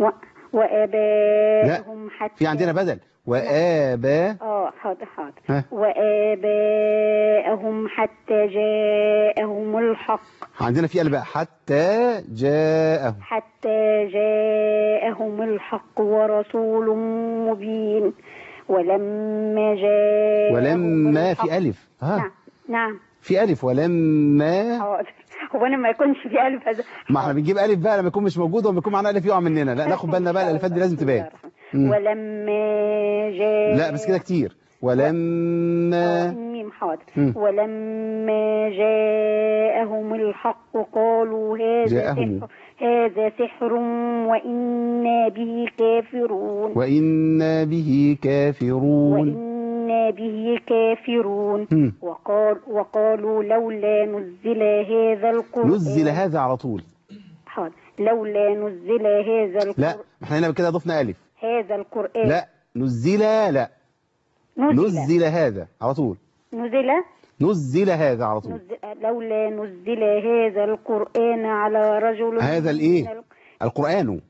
وآباءهم حتى في عندنا بدل وآباء اه حاضر حاضر وآباءهم حتى جاءهم الحق. عندنا في قلب حتى جاءهم حتى جاءهم الحق ورسول مبين. ولما جاء ولما في ألف. ها. نعم نعم في ألف ولما. حاضر. هو انا ما يكونش في ألف هذا. ما احنا بنجيب ألف بقى لما يكون مش موجود، وما يكون معانا ألف يقع مننا. لا ناخد بالنا بقى، الألفات دي لازم تبان. ولما جاء. لا بس كده كتير. ولما ميم. حاضر. ولما جاءهم الحق قالوا هذا سحر هذا سحر وإنا به كافرون. وإنا به كافرون. وإنا به كافرون. وقال وقالوا لولا نزل هذا القرآن. نزل هذا على طول. حاضر. لولا نزل هذا القرآن. لا احنا هنا كده ضفنا ألف. هذا القرآن. لا نزل. لا نزل, نزل هذا على طول. نزل نزل هذا على طول. نزل لولا نزل هذا القرآن على رجل. هذا الايه؟ القرآن.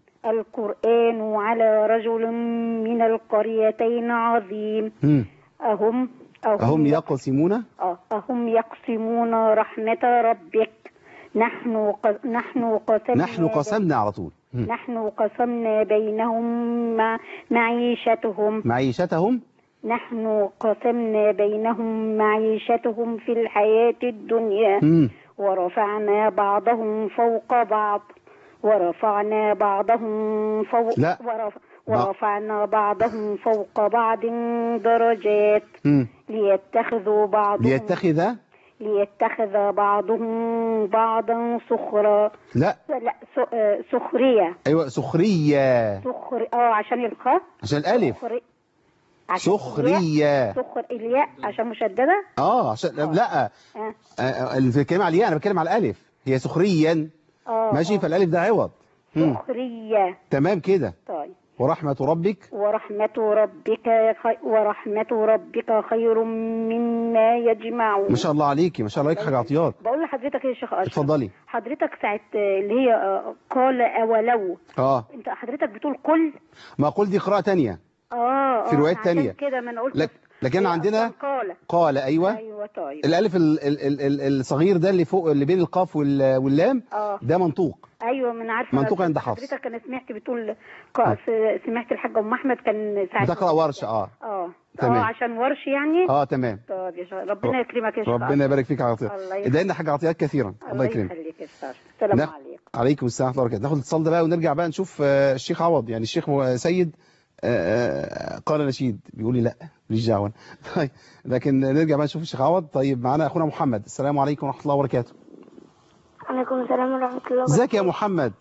القرآن على رجل من القريتين عظيم. م. أهم أهم يقسمون أهم يقسمون رحمة ربك نحن ق... نحن قسمنا نحن قسمنا على طول نحن قسمنا بينهم مع... معيشتهم معيشتهم نحن قسمنا بينهم معيشتهم في الحياة الدنيا م. ورفعنا بعضهم فوق بعض ورفعنا بعضهم فوق لا. ورف... ورفعنا بعضهم فوق بعض درجات م. ليتخذوا بعضهم ليتخذ ليتخذ بعضهم بعضا سخرا لا لا س- سخرية أيوة سخرية سخر اه عشان الخاء عشان الألف سخري... عشان سخرية سخر الياء عشان مشددة اه عشان أوه. لا آه. آه. الكلمة على الياء أنا بتكلم على الألف هي سخريا آه. ماشي آه. فالألف ده عوض سخرية تمام كده طيب ورحمة ربك ورحمة ربك خي... ورحمة ربك خير مما يجمعون ما شاء الله عليكي ما شاء الله عليك حاجة عطيات بقول لحضرتك ايه يا شيخ اشرف اتفضلي حضرتك ساعة اللي هي قال اولو اه انت حضرتك بتقول كل ما قل دي قراءة تانية اه في روايات تانية كده ما انا قلت لك... لكن عندنا قال قال ايوه ايوه طيب الالف ال... ال... ال... ال... الصغير ده اللي فوق اللي بين القاف وال... واللام آه. ده منطوق ايوه من عارفه منطوق عند حفص حضرتك انا سمعت بتقول ق... سمعت الحاجه ام احمد كان ساعه بتقرا ورش اه اه تمام. اه عشان ورش يعني اه تمام طب يا شيخ ربنا يكرمك يا شيخ ربنا يبارك فيك يا عطيه ادينا حاجه عطيات كثيرا الله يكرمك الله يخليك يا شيخ السلام نخ... عليكم عليكم السلام ورحمه الله وبركاته ناخد الاتصال ده بقى ونرجع بقى نشوف آه الشيخ عوض يعني الشيخ سيد آه قال نشيد بيقول لي لا ماليش دعوه طيب لكن نرجع بقى نشوف الشيخ عوض طيب معانا اخونا محمد السلام عليكم ورحمه الله وبركاته وعليكم السلام ورحمه الله وبركاته ازيك يا محمد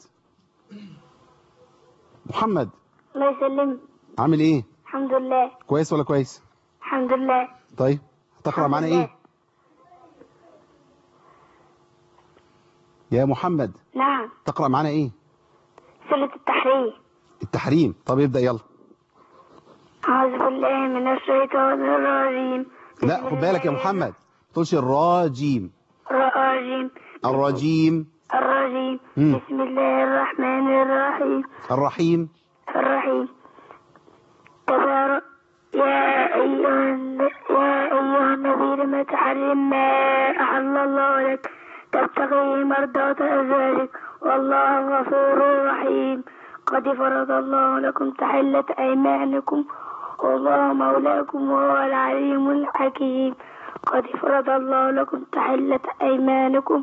محمد الله يسلمك عامل ايه الحمد لله كويس ولا كويس الحمد لله طيب تقرا معانا ايه يا محمد نعم تقرا معانا ايه سورة التحريم التحريم طب ابدا يلا أعوذ بالله من الشيطان الرجيم لا خد بالك يا محمد ما تقولش الراجيم الراجيم الرجيم الرجيم بسم الله الرحمن الرحيم الرحيم الرحيم تبارك يا أيها يا أيها النبي لم تحرم ما أحل الله لك تبتغي مرضات أزواجك والله غفور رحيم قد فرض الله لكم تحلة أيمانكم والله مولاكم وهو العليم الحكيم قد فرض الله لكم تحلة أيمانكم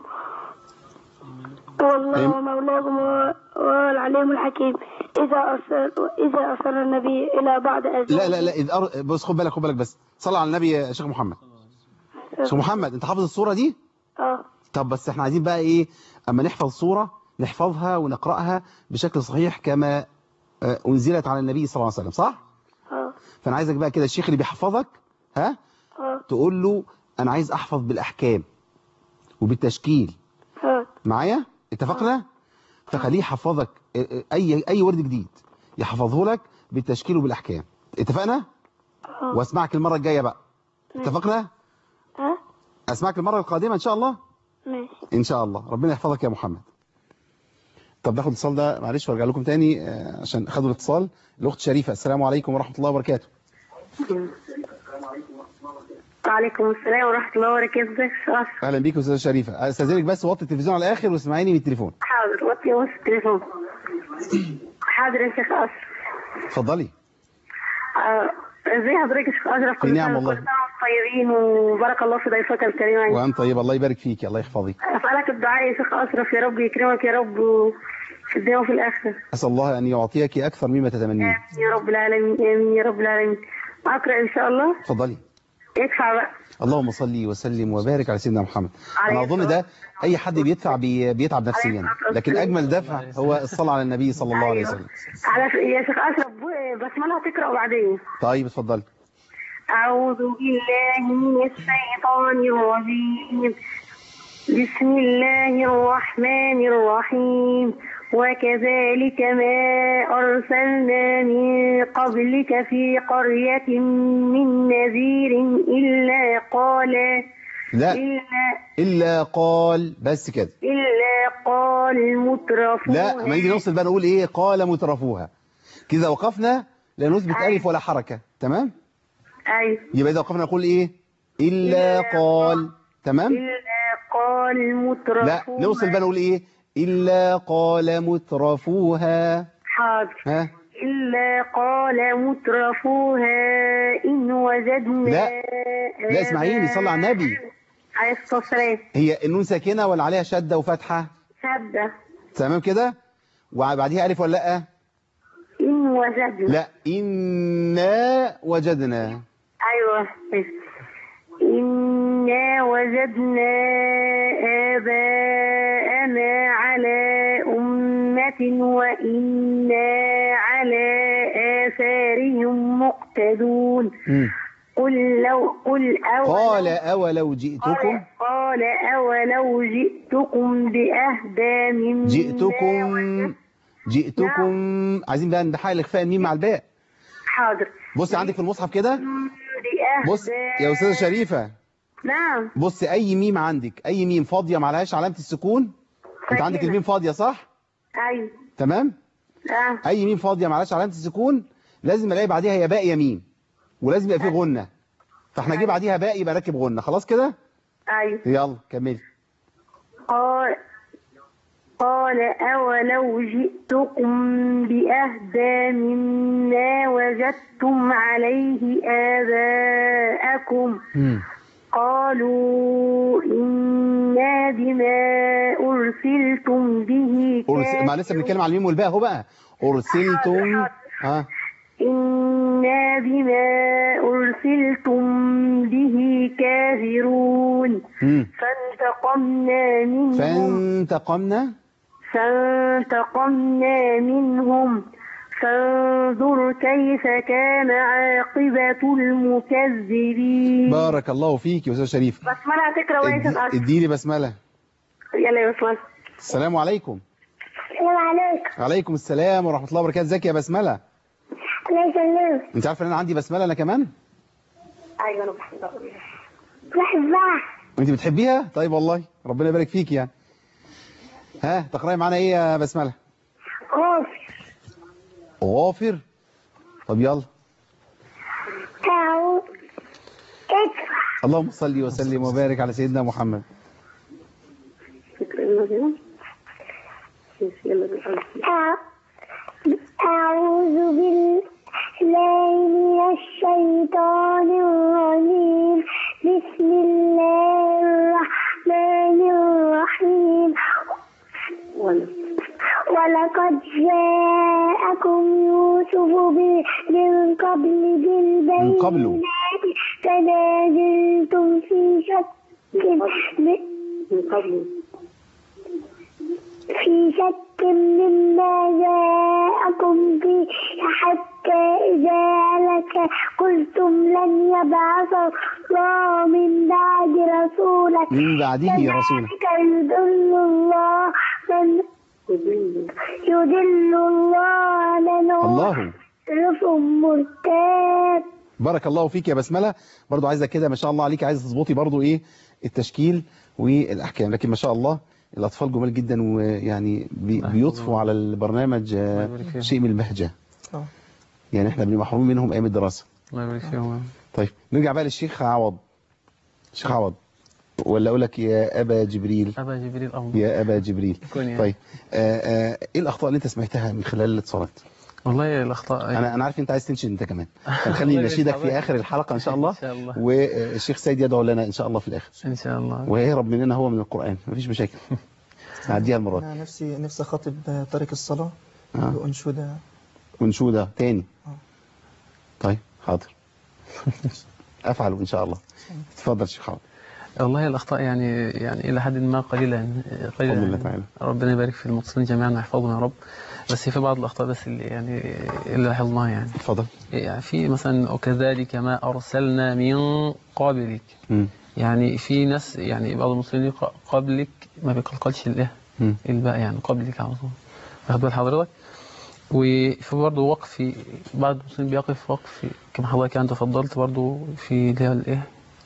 والله مولاكم وهو العليم الحكيم إذا أصر إذا أصر النبي إلى بعض أزواجه لا لا لا إذ أر... بس خد بالك خد بالك بس صلى على النبي يا شيخ محمد شيخ محمد أنت حافظ الصورة دي؟ اه طب بس احنا عايزين بقى إيه أما نحفظ صورة نحفظها ونقرأها بشكل صحيح كما أنزلت على النبي صلى الله عليه وسلم صح؟ اه فأنا عايزك بقى كده الشيخ اللي بيحفظك ها اه تقول له أنا عايز أحفظ بالأحكام وبالتشكيل اه معايا اتفقنا؟ فخليه يحفظك أي أي ورد جديد يحفظه لك بالتشكيل وبالأحكام اتفقنا؟ اه واسمعك المرة الجاية بقى اتفقنا؟ اه اسمعك المرة القادمة إن شاء الله؟ ماشي إن شاء الله ربنا يحفظك يا محمد. طب ناخد الاتصال ده معلش وارجع لكم تاني عشان خدوا الاتصال. الأخت شريفة السلام عليكم ورحمة الله وبركاته. وعليكم السلام ورحمة الله وبركاته. أهلا بيك يا أستاذة شريفة. أستاذنك بس وطي التلفزيون على الآخر واسمعيني من التليفون. حاضر وطي وطي التليفون. حاضر يا شيخ أشرف. اتفضلي. ازي حضرتك يا شيخ أشرف؟ في نعم والله. كل سنة وانتم طيبين وبارك الله في ضيفتك الكريمة. وأنت طيب الله يبارك فيك الله يحفظك. أسألك الدعاء يا شيخ أشرف يا رب يكرمك يا رب في الدنيا وفي الآخرة. أسأل الله أن يعطيك أكثر مما تتمنين. آمين يا رب العالمين آمين يا رب العالمين. أقرأ إن شاء الله. اتفضلي. ادفع بقى. اللهم صل وسلم وبارك على سيدنا محمد. أنا أظن ده أي حد بيدفع بي بيتعب نفسيا لكن أجمل دفع هو الصلاة على النبي صلى الله عليه وسلم. على يا شيخ أشرف بسملها تقرأ بعدين. طيب اتفضلي. أعوذ بالله من الشيطان الرجيم. بسم الله الرحمن الرحيم. وكذلك ما أرسلنا من قبلك في قرية من نذير إلا قال لا إلا, إلا قال بس كده إلا قال مترفوها. لا ما نيجي نوصل بقى نقول إيه قال مترفوها كذا وقفنا لا نثبت ألف ولا حركة تمام؟ أيوة يبقى إذا وقفنا نقول إيه إلا قال. تمام؟ إلا قال مترفوها. لا نوصل بقى نقول إيه؟ إلا قال مترفوها. حاضر. ها؟ إلا قال مترفوها إن وجدنا. لا لا اسمعيني، صلى على النبي عليه الصلاة والسلام. هي النون ساكنة ولا عليها شدة وفتحة؟ شدة. تمام كده؟ وبعديها ألف ولا لأ؟ إن وجدنا. لا إنا وجدنا. أيوة. إنا وجدنا آباءنا على أمة وإنا على آثارهم مقتدون. م. قل لو قل أولو قال أولو جئتكم قال أولو جئتكم بأهدى مما جئتكم جئتكم نعم. عايزين بقى نحقق الإخفاء الميم مع الباء. حاضر. بص عندك في المصحف كده. بص يا أستاذة شريفة. نعم. بص أي ميم عندك، أي ميم فاضية ما عليهاش علامة السكون. أنت عندك الميم فاضية صح؟ أيوة. تمام؟ نعم. أي ميم فاضية ما عليهاش علامة السكون لازم الاقي بعديها يا باء يا ميم، ولازم يبقى فيه غنة، فاحنا نجيب بعديها باء يبقى راكب غنة. خلاص كده؟ أيوة. يلا كملي. قال قال أولو جئتكم بأهدى مما وجدتم عليه آباءكم قالوا إنا بما أرسلتم به كافرون. ما لسه بنتكلم على الميم والباء اهو بقى. أرسلتم ها إنا بما أرسلتم به كافرون. فانتقمنا منهم فانتقمنا فانتقمنا منهم فانظر كيف كان عاقبة المكذبين. بارك الله فيك يا أستاذ شريف. بسملة هتقرأ ويا اديني بسملة. يلا يا بسملة. السلام عليكم. السلام عليكم. عليكم السلام ورحمة الله وبركاته. ازيك يا بسملة؟ الله يسلمك. انت عارفه ان انا عندي بسملة انا كمان؟ ايوه انا بحبها. بحبها. وانت بتحبيها؟ طيب والله ربنا يبارك فيك يعني. ها تقرأي معانا ايه يا بسملة؟ غافر. غافر. طب يلا. تعو ادفع. اللهم صل وسلم وبارك على سيدنا محمد. أعوذ بالله من الشيطان الرجيم. بسم الله الرحمن الرحيم. ولقد جاءكم يوسف من قبل بالبينات فنازلتم في شك من قبل في شك مما جاءكم به حتى إذا هلك قلتم لن يبعث الله من بعد رسولا من بعده رسولا يضل الله من يضل الله من الله رسول مرتاب. بارك الله فيك يا بسملة. برضو عايزة كده ما شاء الله عليك، عايزة تظبطي برضو ايه التشكيل والأحكام، لكن ما شاء الله الأطفال جمال جدا ويعني بي بيضفوا على البرنامج شيء من البهجة. يعني احنا بنبقى محرومين منهم أيام الدراسة. الله يبارك فيهم. طيب نرجع بقى للشيخ عوض. شيخ عوض ولا أقول لك يا أبا جبريل؟ أبا جبريل أفضل. يا أبا جبريل. طيب آآ آآ إيه الأخطاء اللي أنت سمعتها من خلال الاتصالات؟ والله الأخطاء أنا أنا عارف أنت عايز تنشد أنت كمان، فنخلي نشيدك في آخر الحلقة إن شاء الله. إن شاء الله. والشيخ سيد يدعو لنا إن شاء الله في الآخر. إن شاء الله. ويهرب مننا هو من القرآن، مفيش مشاكل. نعديها المرات. أنا نفسي نفسي أخاطب طريق الصلاة آه. وأنشودة. وأنشودة تاني. آه. طيب حاضر. أفعل إن شاء الله. تفضل شيخ عوض. والله الأخطاء يعني يعني إلى حد ما قليلة قليلة الله تعالى. ربنا يبارك في المتصلين جميعا ويحفظهم يا رب. بس في بعض الأخطاء بس اللي يعني اللي لاحظناها يعني. اتفضل. يعني في مثلا وكذلك ما أرسلنا من قبلك. م. يعني في ناس يعني بعض المسلمين قبلك ما بيقلقلش الإيه الباء يعني قبلك على طول. واخد بال حضرتك؟ وفي برضه وقف في بعض المسلمين بيقف وقف كما حضرتك يعني تفضلت برضه في اللي هي الايه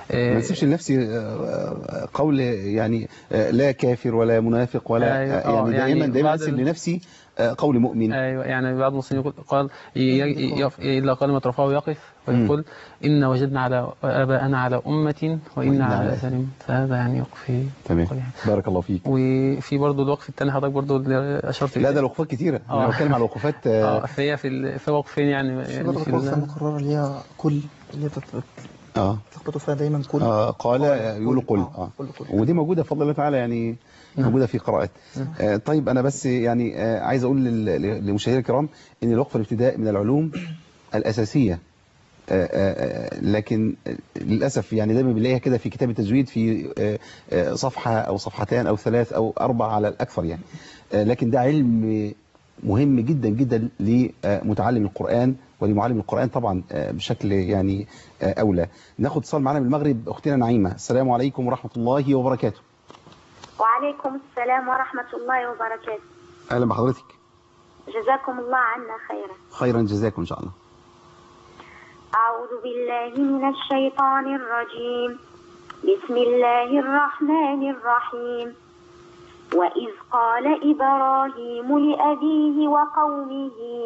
ما نسيبش لنفسي قول يعني لا كافر ولا منافق ولا أيوة يعني دائما يعني دائما اسيب لنفسي قول مؤمن. ايوه يعني بعض المسلمين قال الا كلمه رفعه يقف ويقول ان وجدنا على اباءنا على امه وان على اثارهم، فهذا يعني يقف. تمام بارك الله فيك. وفي برضه الوقف الثاني حضرتك برضه اللي اشرت لا ده الوقفات كتيره انا بتكلم على الوقفات اه فهي في في وقفين يعني في الوقفه المقرره اللي هي كل اللي بتثبت اه تخبطوا فيها دايما كل آه قال يقولوا قل اه, آه. ودي موجوده بفضل الله تعالى يعني موجوده في قراءات. آه طيب انا بس يعني آه عايز اقول للمشاهدينا الكرام ان الوقف الابتداء من العلوم الاساسيه، آه آه لكن للاسف يعني دايما بنلاقيها كده في كتاب التجويد في آه صفحه او صفحتين او ثلاث او اربع على الاكثر يعني، آه لكن ده علم مهم جدا جدا لمتعلم القرآن ولمعلم القرآن طبعا بشكل يعني أولى. ناخد اتصال معنا من المغرب أختنا نعيمة. السلام عليكم ورحمة الله وبركاته. وعليكم السلام ورحمة الله وبركاته. أهلا بحضرتك. جزاكم الله عنا خيرا. خيرا جزاكم إن شاء الله. أعوذ بالله من الشيطان الرجيم. بسم الله الرحمن الرحيم. وإذ قال إبراهيم لأبيه وقومه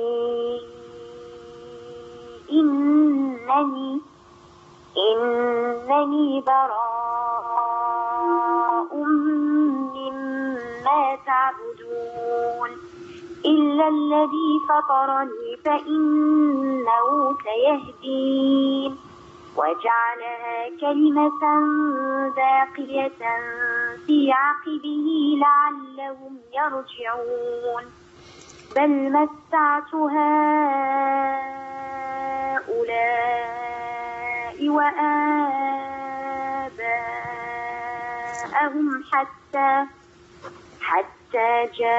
إنني إنني براء مما تعبدون إلا الذي فطرني فإنه سيهدين وجعلها كلمة باقية في عقبه لعلهم يرجعون بل متعت هؤلاء وآباءهم حتى حتى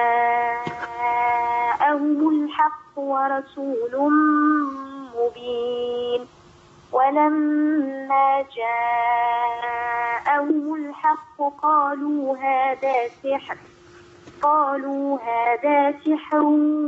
جاءهم الحق ورسول مبين ولما جاءهم الحق قالوا هذا سحر قالوا هذا سحر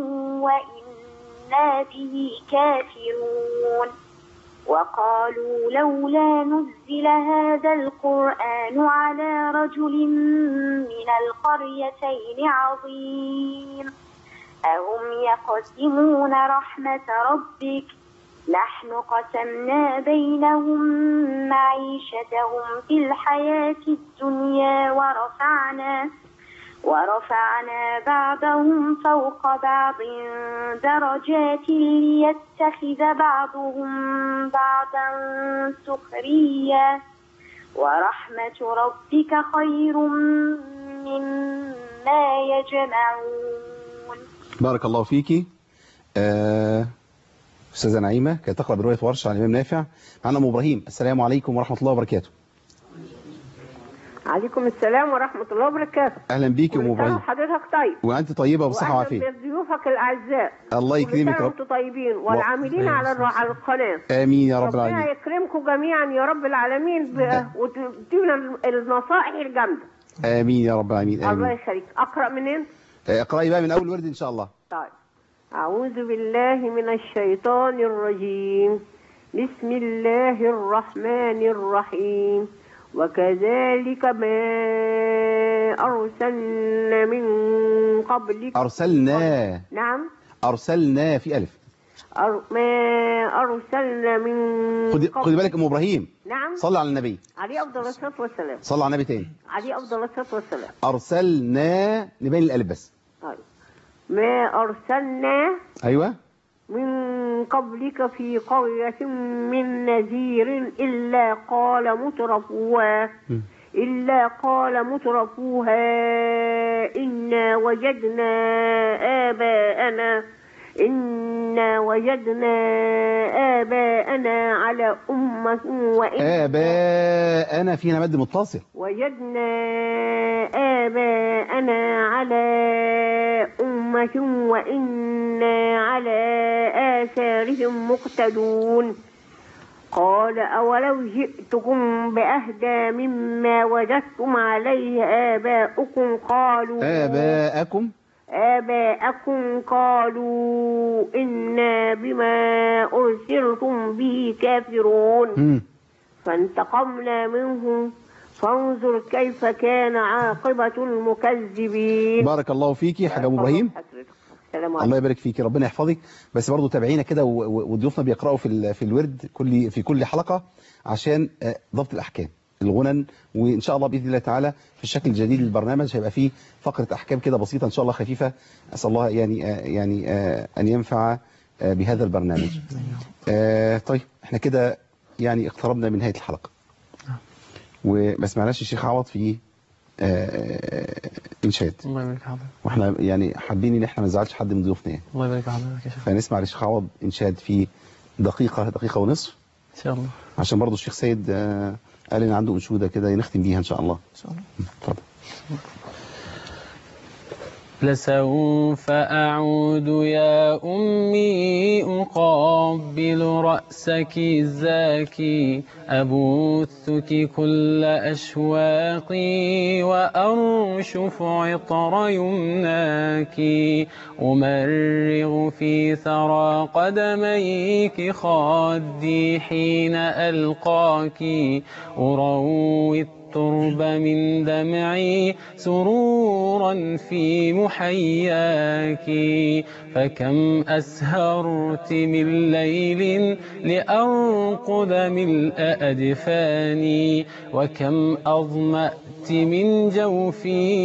وإنا به كافرون وقالوا لولا نزل هذا القرآن على رجل من القريتين عظيم أهم يقسمون رحمة ربك نحن قسمنا بينهم معيشتهم في الحياة الدنيا ورفعنا ورفعنا بعضهم فوق بعض درجات ليتخذ بعضهم بعضا سخريا ورحمة ربك خير مما يجمعون. بارك الله فيكي. آه أستاذة نعيمة كانت تقرأ برواية ورش عن الإمام نافع. معنا أم إبراهيم. السلام عليكم ورحمة الله وبركاته. عليكم السلام ورحمة الله وبركاته. أهلا بيك يا أم إبراهيم. وحضرتك طيب. وأنت طيبة وبصحة وعافية. وأهلا بضيوفك الأعزاء. الله يكرمك. وأنتم طيبين والعاملين و... على على القناة. آمين يا رب العالمين. ربنا يكرمكم جميعا يا رب العالمين ب... وتدينا النصائح الجامدة. آمين يا رب العالمين. آمين. الله يخليك. أقرأ منين؟ اقرأي بقى من أول ورد إن شاء الله. طيب. أعوذ بالله من الشيطان الرجيم. بسم الله الرحمن الرحيم. وكذلك ما أرسلنا من قبلك أرسلنا نعم أرسلنا في ألف أر... ما أرسلنا من خدي خدي بالك أم إبراهيم. نعم صلى على النبي عليه أفضل الصلاة والسلام. صلى على النبي تاني. عليه أفضل الصلاة والسلام. أرسلنا نبين الألف بس. طيب. ما أرسلنا أيوة من قبلك في قرية من نذير إلا قال مترفوها إلا قال مترفوها إنا وجدنا آباءنا إنا وجدنا آباءنا على أمة وإن آباءنا فينا مد متصل. وجدنا آباءنا على أمة وإنا على آثارهم مقتدون قال أولو جئتكم بأهدى مما وجدتم عليه آباؤكم قالوا آباءكم آباءكم قالوا إنا بما أرسلتم به كافرون. م. فانتقمنا منهم فانظر كيف كان عاقبة المكذبين. بارك الله فيكي يا حاج ابو ابراهيم. الله يبارك فيكي، ربنا يحفظك. بس برضو تابعينا كده وضيوفنا بيقراوا في في الورد كل في كل حلقة عشان ضبط الاحكام الغنن، وان شاء الله باذن الله تعالى في الشكل الجديد للبرنامج هيبقى فيه فقرة احكام كده بسيطة ان شاء الله خفيفة. اسال الله يعني يعني ان ينفع بهذا البرنامج. طيب احنا كده يعني اقتربنا من نهاية الحلقة وما سمعناش الشيخ عوض في انشاد. الله يبارك حضرتك. واحنا يعني حابين ان احنا ما نزعلش حد من ضيوفنا يعني. الله يبارك حضرتك يا شيخ. فنسمع للشيخ عوض انشاد في دقيقة دقيقة ونصف ان شاء الله، عشان برضو الشيخ سيد قال ان عنده انشودة كده نختم بيها ان شاء الله. ان شاء الله. اتفضل. لسوف أعود يا أمي أقبل رأسك الزاكي، أبثك كل أشواقي وأرشف عطر يمناك، أمرغ في ثرى قدميك خدي حين ألقاك، أروي الترب من دمعي سرورا في محياك، فكم أسهرت من ليل لأرقد ملء أدفاني، وكم أظمأت من جوف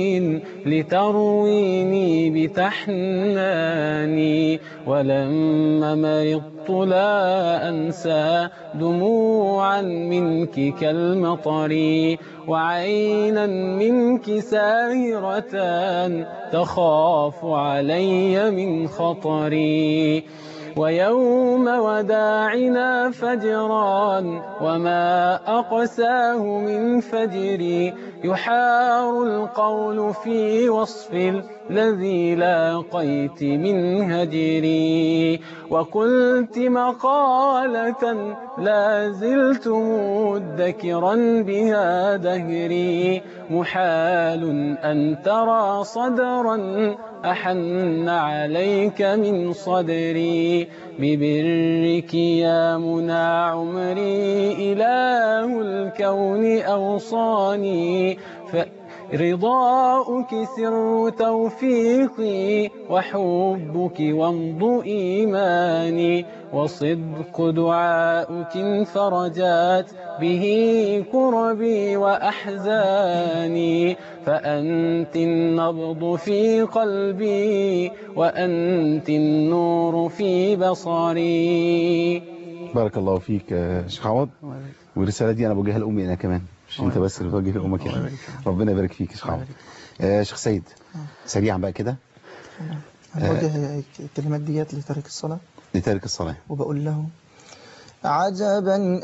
لترويني بتحناني، ولما مرضت لا أنسى دموعا منك كالمطر، وعينا منك ساهرة تخاف علي من خطري، ويوم وداعنا فجرا وما أقساه من فجري، يحار القول في وصف الذي لاقيت من هجري، وقلت مقالة لا زلت مدكرا بها دهري، محال أن ترى صدرا أحن عليك من صدري، ببرك يا منى عمري إله الكون أوصاني، فرضاؤك سر توفيقي وحبك ومض إيماني، وصدق دعاؤك انفرجات به كربي وأحزاني، فأنت النبض في قلبي وأنت النور في بصري. بارك الله فيك يا شيخ عوض، والرسالة دي أنا بوجهها لأمي أنا كمان، مش أنت بس اللي بتوجه لأمك يعني. ربنا يبارك فيك يا شيخ عوض. آه شيخ سيد سريعا بقى كده. أنا بوجه الكلمات ديت لتارك الصلاة لتارك الصلاة وبقول له: عجبا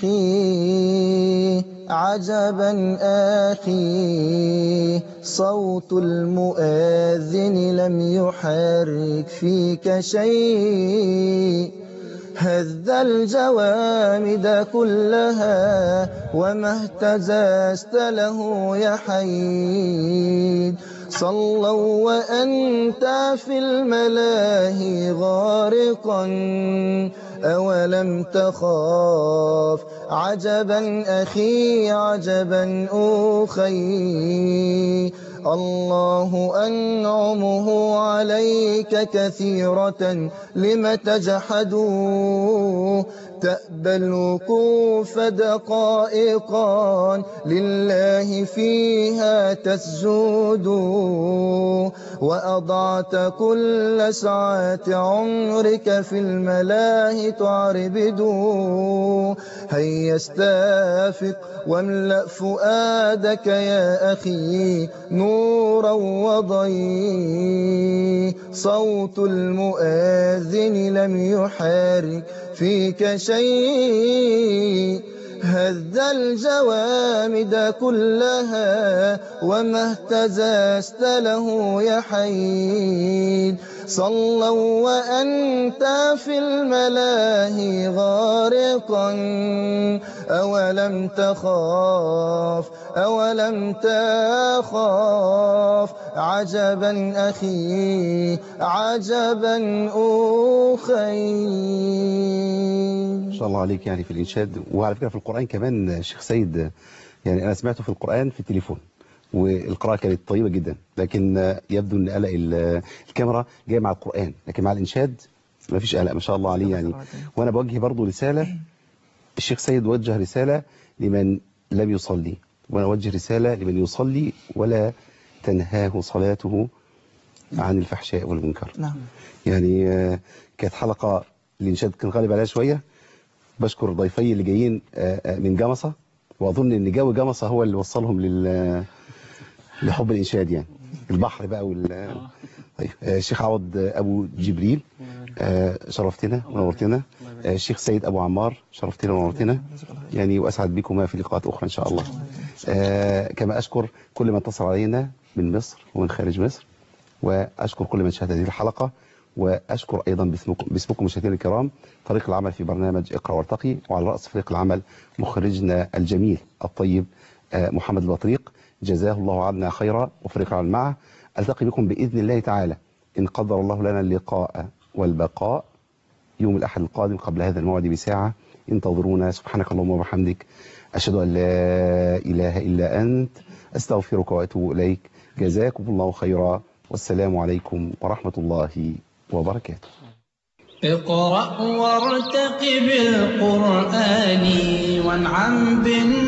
أخي عجبا أخي، صوت المؤذن لم يحرك فيك شيء، هذ الجوامد كلها وما اهتززت له يا حيد، صلوا وأنت في الملاهي غارقا أولم تخاف، عجبا أخي عجبا أخي، الله أنعمه عليك كثيرة لم تجحدوا، تأبى الوقوف دقائقا لله فيها تسجد، وأضعت كل ساعات عمرك في الملاهي تعربد، هيا استافق واملأ فؤادك يا أخي نورا وضي، صوت المؤذن لم يحرك فيك شيء، هذ الجوامد كلها وما اهتززت له يا حيد، صلوا وأنت في الملاهي غارقا أولم تخاف أولم تخاف عجبا أخي عجبا أخي. ما شاء الله عليك يعني في الإنشاد. وعلى فكرة في القرآن كمان الشيخ سيد يعني أنا سمعته في القرآن في التليفون والقراءة كانت طيبة جدا، لكن يبدو أن قلق الكاميرا جاي مع القرآن، لكن مع الإنشاد ما فيش قلق ما شاء الله عليه يعني. وأنا بوجه برضو رسالة، الشيخ سيد وجه رسالة لمن لم يصلي، وأنا أوجه رسالة لمن يصلي ولا تنهاه صلاته عن الفحشاء والمنكر. نعم. يعني كانت حلقة الإنشاد كان غالب عليها شوية. بشكر ضيفي اللي جايين من جمصة، وأظن أن جو جمصة هو اللي وصلهم لل لحب الإنشاد يعني البحر بقى وال طيب الشيخ عوض أبو جبريل شرفتنا ونورتنا. الشيخ سيد أبو عمار شرفتنا ونورتنا يعني، وأسعد بكما في لقاءات أخرى إن شاء الله. كما أشكر كل من اتصل علينا من مصر ومن خارج مصر، وأشكر كل من شاهد هذه الحلقة، وأشكر أيضا باسمكم باسمكم مشاهدينا الكرام فريق العمل في برنامج اقرأ وارتقي، وعلى رأس فريق العمل مخرجنا الجميل الطيب محمد البطريق جزاه الله عنا خيرا، وفريق العمل معه. ألتقي بكم بإذن الله تعالى إن قدر الله لنا اللقاء والبقاء يوم الأحد القادم قبل هذا الموعد بساعة. انتظرونا. سبحانك اللهم وبحمدك، أشهد أن لا إله إلا أنت، أستغفرك وأتوب إليك. جزاكم الله خيرا، والسلام عليكم ورحمة الله وبركاته. اقرأ وارتقب بالقرآن وانعم بالنسبة